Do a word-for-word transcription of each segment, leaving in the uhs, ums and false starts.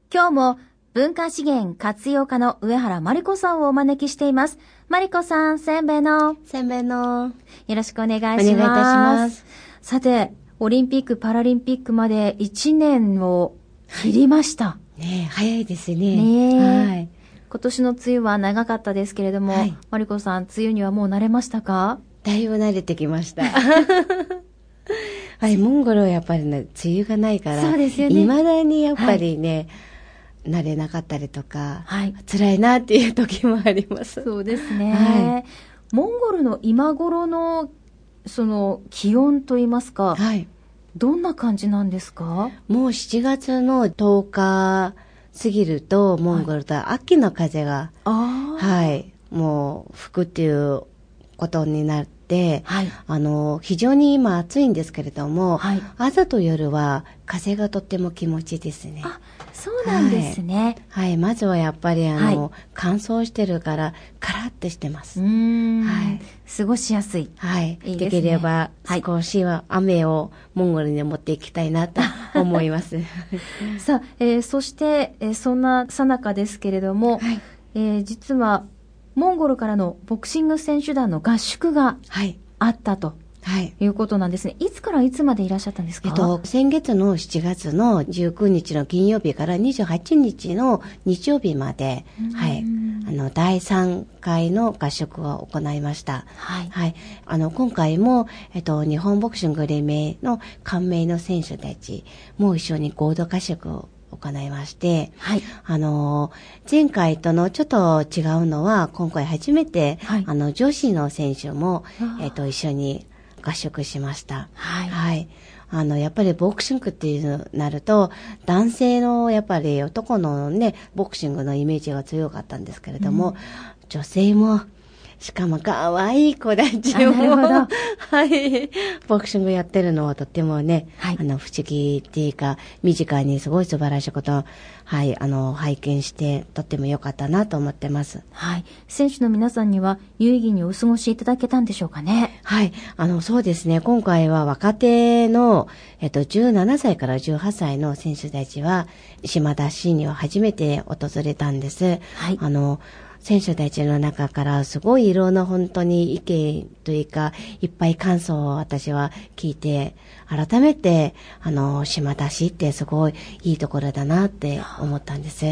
今日も文化資源活用課の上原真理子さんをお招きしています。真理子さん、せんべいのせんべいのよろしくお願いします。 お願いいたします。 さて、オリンピック・パラリンピックまでいちねんを切りました。 ねえ、早いですね。 ねえ、 はい。 今年の梅雨は長かったですけれども、はい、真理子さん、梅雨にはもう慣れましたか？ だいぶ慣れてきました。はい、モンゴルはやっぱりね、梅雨がないから、 そうですよね。 未だにやっぱりね、はい、慣れなかったりとか、 はい、 辛いなっていう時もあります。 そうですね。 はい、 モンゴルの今頃のその気温といいますか、 はい、 どんな感じなんですか？ もうしちがつのとおか過ぎると、モンゴルと秋の風が、はい、はい、もう吹くっていうことになって、はい、あの非常に今暑いんですけれども、はい、朝と夜は風がとっても気持ちいいですね。 あ、そうなんですね。 はい、はい、まずはやっぱりあの、はい、乾燥してるからカラッとしてます。 うーん、 はい、 過ごしやすい。 はい、 いいですね。 できれば少しは雨をモンゴルに持っていきたいなと思います。 さあ、えー、そして、えー、そんな最中ですけれども、はい、えー、実はモンゴルからのボクシング選手団の合宿があったと、はい、いうことなんですね。いつからいつまでいらっしゃったんですか？ えっと、先月のしちがつのじゅうくにちの金曜日からにじゅうはちにちの日曜日まで、はい、あのだいさんかいの合宿を行いました。はい、はい、あの今回も、えっと、日本ボクシング連盟の関盟の選手たちも一緒に合同合宿を行いまして、はい、あの前回とのちょっと違うのは、今回初めて、はい、あの女子の選手も、えっと、一緒に合宿しました。はい、はい、あのやっぱりボクシングっていうなると、男性のやっぱり男のねボクシングのイメージが強かったんですけれども、うん、女性もしかも可愛い子たちも、はい、ボクシングやってるのはとってもね、はい、あの不思議っていうか、身近にすごい素晴らしいことを、はい、あの拝見してとっても良かったなと思ってます。 はい、選手の皆さんには有意義にお過ごしいただけたんでしょうかね？ はい、あのそうですね。今回は若手のえっとじゅうななさいからじゅうはっさいの選手たちは島田市には初めて訪れたんです。はい、あの。選手たちの中からすごいいろんな本当に意見というかいっぱい感想を私は聞いて、改めてあの島田市ってすごいいいところだなって思ったんです。はい、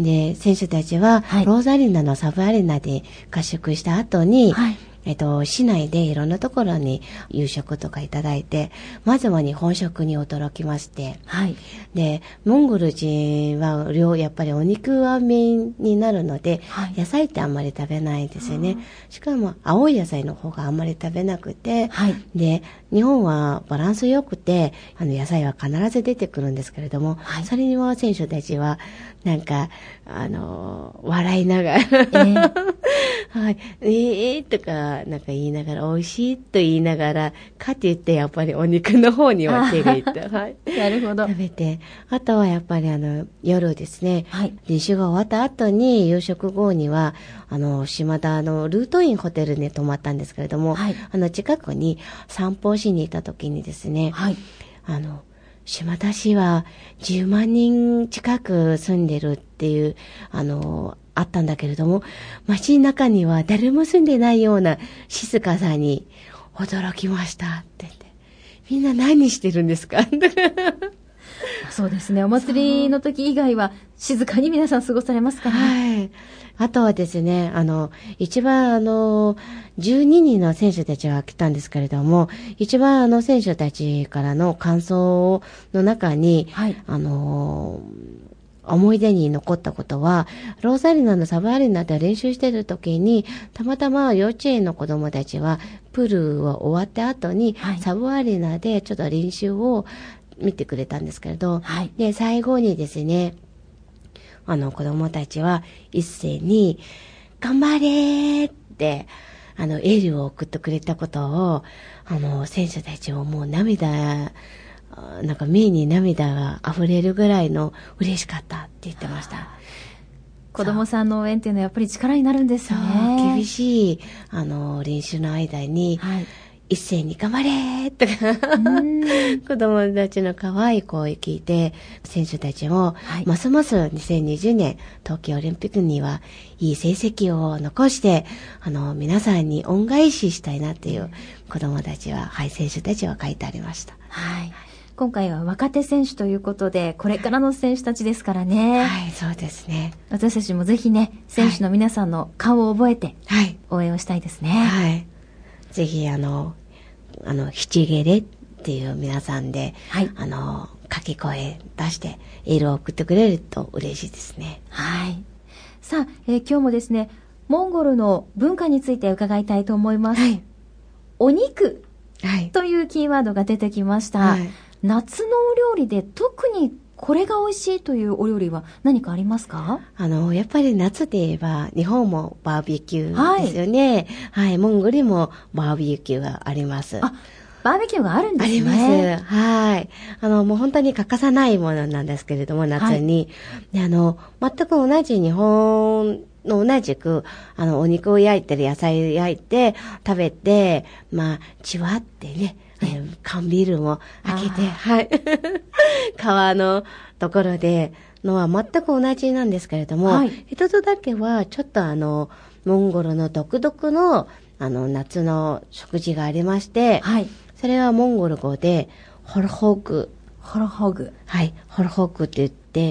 で選手たちは、はい、ローザリーナのサブアリーナで合宿した後に、はい、えっと、市内でいろんなところに夕食とかいただいて、まずは日本食に驚きまして、はい、でモンゴル人は量やっぱりお肉はメインになるので、はい、野菜ってあんまり食べないですよね。しかも青い野菜の方があんまり食べなくて、はい、で日本はバランス良くて、あの野菜は必ず出てくるんですけれども、はい、それには選手たちはなんかあの笑いながら、えーはい、えーとかなんか言いながら、美味しいと言いながら、かって言ってやっぱりお肉の方には手がいった。はい。 なるほど。 食べて、あとはやっぱりあの夜ですね。はい。練習が終わった後に夕食後にはあの島田のルートインホテルに泊まったんですけれども、はい、あの近くに散歩しに行った時にですね、はい、あの島田市はじゅうまんにん近く住んでるっていうあのあったんだけれども、街の中には誰も住んでないような静かさに驚きましたって言って、みんな何してるんですか？ そうですね。お祭りの時以外は静かに皆さん過ごされますからね。 はい。あとはですね、あの一番あのじゅうににんの選手たちが来たんですけれども、一番あの選手たちからの感想の中に、はい、あの思い出に残ったことは、ローザリーナのサブアリーナで練習している時に、たまたま幼稚園の子供たちはプールを終わった後に、はい、サブアリーナでちょっと練習を見てくれたんですけれど、はい、で最後にですね、あの子供たちは一斉に頑張れってあのエールを送ってくれたことを、あの選手たちをもう涙なんか目に涙が溢れるぐらいの嬉しかったって言ってました。 子供さんの応援っていうのはやっぱり力になるんですね。 厳しいあの練習の間に、はい、 一斉に頑張れとか子供たちの可愛い声を聞いて、選手たちも、はい、ますますにせんにじゅうねん東京オリンピックにはいい成績を残して、あの、皆さんに恩返ししたいなっていう子供たちは、はい、選手たちは書いてありました。 はい。今回は若手選手ということで、これからの選手たちですからね。 はい、そうですね。 私たちもぜひね、選手の皆さんの顔を覚えて、はい、応援をしたいですね。 はい。ぜひ、あの、あの、七ゲレっていう皆さんで、はい、あの、掛け声出してエールを送ってくれると嬉しいですね。 はい。さあ、えー、今日もですね、モンゴルの文化について伺いたいと思います。はい、お肉というキーワードが出てきました。はい、夏のお料理で特にこれが美味しいというお料理は何かありますか？ あの、やっぱり夏で言えば、日本もバーベキューですよね。はい。はい、モンゴルもバーベキューがあります。 あ、バーベキューがあるんですね。 あります。はい。あの、もう本当に欠かさないものなんですけれども、夏に。はい、で、あの、全く同じ日本の同じく、あの、お肉を焼いてる野菜を焼いて、食べて、まあ、ちわってね、缶ビールも開けて、はい。川のところでのは全く同じなんですけれども、はい、一つだけはちょっとあの、モンゴルの独特のあの、夏の食事がありまして、はい。それはモンゴル語で、ホルホグ。 ホルホグ。 はい。ホルホグって言って、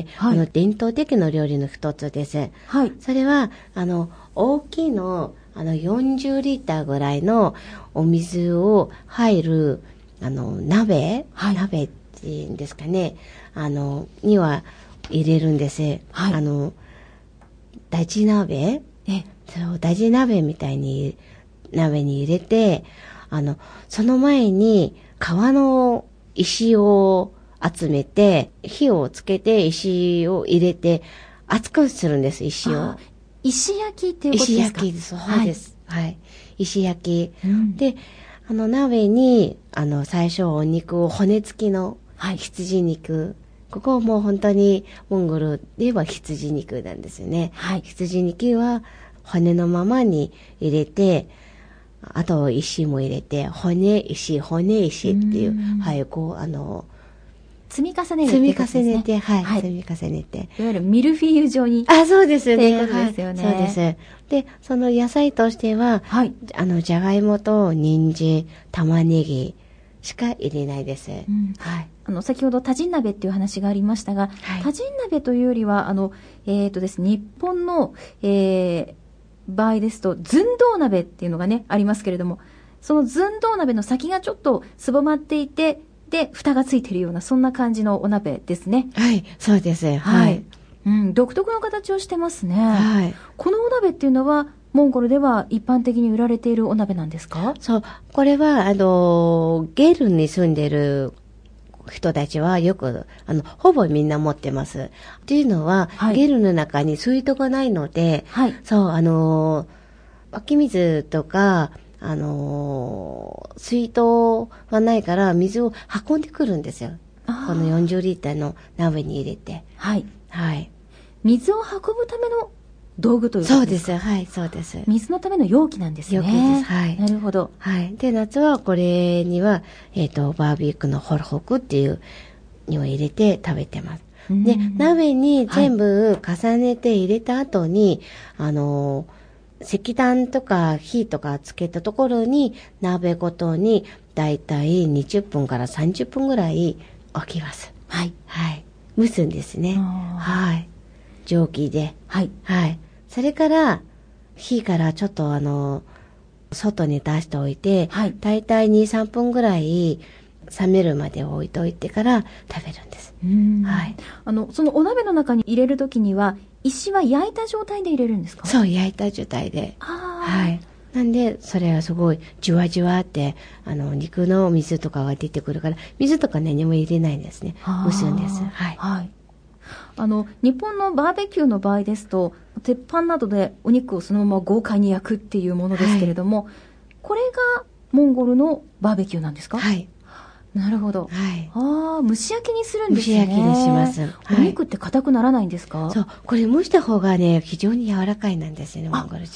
はい、あの、伝統的な料理の一つです。はい。それは、あの、大きいの、あの、よんじゅうリッターぐらいのお水を入る、あの、鍋、はい、鍋っていうんですかね、あの、には入れるんです。はい、あの、大事鍋えそう、大事鍋みたいに、鍋に入れて、あの、その前に、川の石を集めて、火をつけて石を入れて、熱くするんです、石を。 石焼きっていうことですか？ 石焼きです。そうです。はい。はい、石焼き。うん、で、あの、鍋に、あの、最初お肉を骨付きの羊肉。はい、ここもう本当に、モンゴルで言えば羊肉なんですよね。はい、羊肉は骨のままに入れて、あと石も入れて、骨石、骨石っていう、はい、こう、あの、 積み重ねるってことですね。積み重ねて、はい、はい、積み重ねて。 いわゆるミルフィーユ状に。 あ、そうですよね。 っていうことですよね。 はい、そうです。で、その野菜としては、はい、あの、じゃがいもと人参、玉ねぎしか入れないです。うん、 はい。あの、先ほどタジン鍋っていう話がありましたが、はい、タジン鍋というよりは、あの、えっとですね、日本の、えー、場合ですと、寸胴鍋っていうのがね、ありますけれども、その寸胴鍋の先がちょっとすぼまっていて、で、蓋がついているような、そんな感じのお鍋ですね。 はい、そうです。はい。 はい、うん、独特の形をしてますね。はい。このお鍋っていうのは、モンゴルでは一般的に売られているお鍋なんですか？ そう。これは、あの、ゲルに住んでる人たちはよく、あの、ほぼみんな持ってます。っていうのは、はい、ゲルの中に水筒がないので、はい、そう、あの、湧き水とか、あのー、水筒はないから水を運んでくるんですよ。このよんじゅうリッターの鍋に入れて。はい。はい。 水を運ぶための道具ということですか？ そうです。はい、そうです。 水のための容器なんですね。 容器です。はい。 なるほど。 はい。で、夏はこれには、えっと、バーベキューのホルホクっていうにを入れて食べてます。で、鍋に全部重ねて入れた後に、はい、あのー、石炭とか火とかつけたところに鍋ごとにだいたいにじゅっぷんからさんじゅっぷんぐらい置きます。はい。はい。蒸すんですね。はい。蒸気で。はい。はい。それから、火からちょっとあの、外に出しておいて、はい。だいたいに、さんぷんぐらい冷めるまで置いといてから食べるんです。 はい。あの、そのお鍋の中に入れるときには、石は焼いた状態で入れるんですか？ そう、焼いた状態で。はい。なんで、それはすごい、じゅわじゅわって、あの、肉の水とかが出てくるから、水とか何も入れないんですね。蒸すんです。はい。はい。 あの、日本のバーベキューの場合ですと、鉄板などでお肉をそのまま豪快に焼くっていうものですけれども、はい、これがモンゴルのバーベキューなんですか？はい。なるほど。はい。ああ、蒸し焼きにするんですね。 蒸し焼きにします。 お肉、はい、って硬くならないんですか？ そう。これ蒸した方がね、非常に柔らかいなんですよね、モンゴル人は。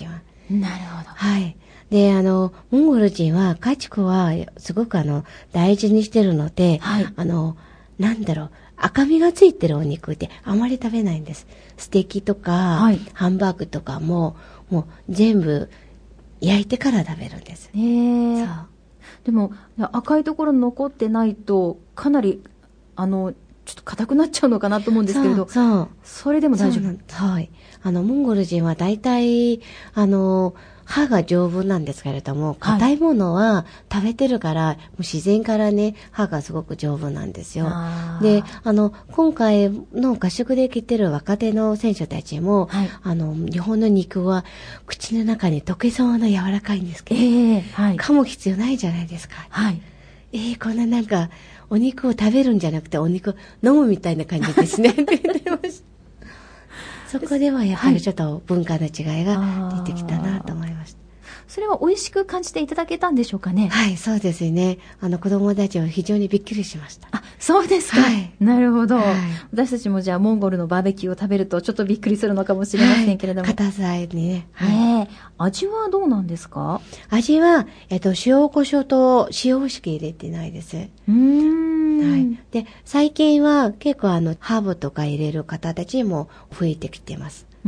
なるほど。 はい。で、あの、モンゴル人は家畜はすごくあの、大事にしてるので、はい、あの、なんだろう、赤みがついてるお肉ってあまり食べないんです。ステーキとか、はい、ハンバーグとかも、もう全部焼いてから食べるんです。 へー。そう。でも、赤いところ残ってないと、かなり、あの、ちょっと硬くなっちゃうのかなと思うんですけれど。 そう。そうそれでも大丈夫。 はい。あの、モンゴル人は大体、あの、歯が丈夫なんですけれども、硬いものは食べてるから、はい、もう自然からね、歯がすごく丈夫なんですよ。で、あの、今回の合宿で来てる若手の選手たちも、はい、あの、日本の肉は口の中に溶けそうな柔らかいんですけど、えーはい、噛む必要ないじゃないですか。はい、えー、こんななんか、お肉を食べるんじゃなくてお肉を飲むみたいな感じですねって言ってました。そこではやっぱりちょっと文化の違いが出てきたなと思いました。 それは美味しく感じていただけたんでしょうかね。 はい、そうですね。あの子供たちは非常にびっくりしました。 あ、そうですか。はい、なるほど、はい。私たちもじゃあモンゴルのバーベキューを食べるとちょっとびっくりするのかもしれませんけれども。はい、 硬さにね。 はい、えー。味はどうなんですか？ 味は、えっと、塩コショウと塩しか入れてないです。うーん。はい。で、最近は結構あの、ハーブとか入れる方たちも増えてきてます。うん。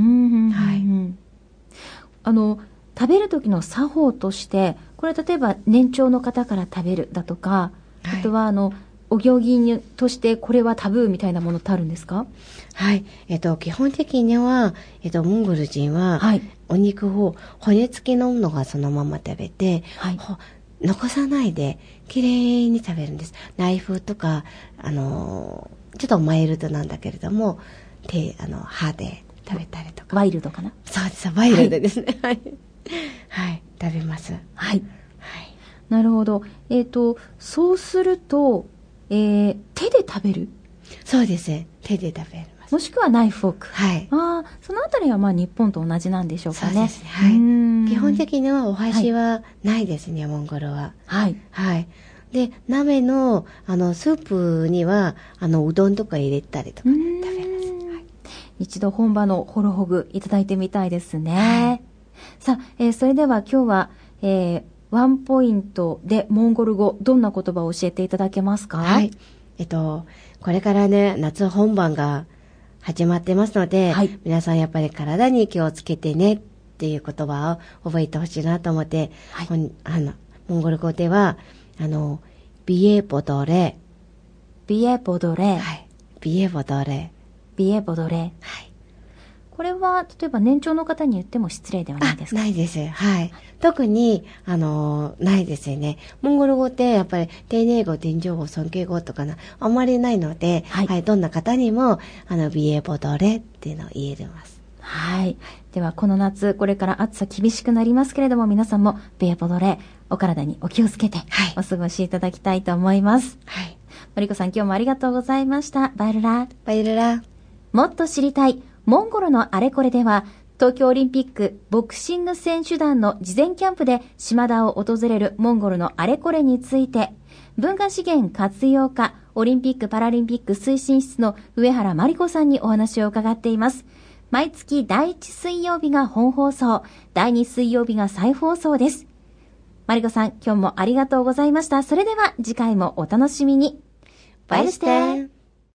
はい。 あの、食べる時の作法として、これ例えば年長の方から食べるだとか、はい、あとはあの、お行儀としてこれはタブーみたいなものってあるんですか？ はい。えっと、基本的には、えっと、モンゴル人は、はい、お肉を骨付きのものがそのまま食べて、はい、残さないで、きれいに食べるんです。ナイフとか、あの、ちょっとマイルドなんだけれども、手、あの、歯で食べたりとか。 ワイルドかな？ そうです、ワイルドですね。はい。はい、食べます。はい。 はい。なるほど。えっと、そうすると、えー、手で食べる？ そうですね。手で食べます。 もしくはナイフフォーク。 はい。 ああ、そのあたりはまあ日本と同じなんでしょうかね。 そうですね。はい。基本的にはお箸はないですね、はい、モンゴルは。はい。はい。で、鍋の、あの、スープには、あの、うどんとか入れたりとか、ね、食べます。はい。 一度本場のホロホグいただいてみたいですね。はい、さあ、えー、それでは今日は、えー、ワンポイントでモンゴル語、どんな言葉を教えていただけますか？ はい。えっと、これからね、夏本番が始まってますので、はい、皆さんやっぱり体に気をつけてねっていう言葉を覚えてほしいなと思って、はい、あの、モンゴル語では、あの、ビエボドレ。 ビエボドレ。 はい。ビエボドレ。 ビエボドレ。 はい。 これは、例えば年長の方に言っても失礼ではないですか？ ないです。はい。特に、あの、ないですよね。モンゴル語ってやっぱり丁寧語、天上語、尊敬語とかな、あんまりないので、はい。はい、どんな方にも、あの、ビエボドレっていうのを言えるます。 はい。では、この夏、これから暑さ厳しくなりますけれども、皆さんもビエボドレ、お体にお気をつけて、はい。お過ごしいただきたいと思います。はい。マリコさん、今日もありがとうございました。バイルラ。 バイルラ。 もっと知りたい。モンゴルのあれこれでは、東京オリンピックボクシング選手団の事前キャンプで島田を訪れるモンゴルのあれこれについて、文化資源活用課オリンピックパラリンピック推進室の上原真理子さんにお話を伺っています。毎月だいいち水曜日が本放送、だいに水曜日が再放送です。真理子さん、今日もありがとうございました。それでは次回もお楽しみに。バイルステー。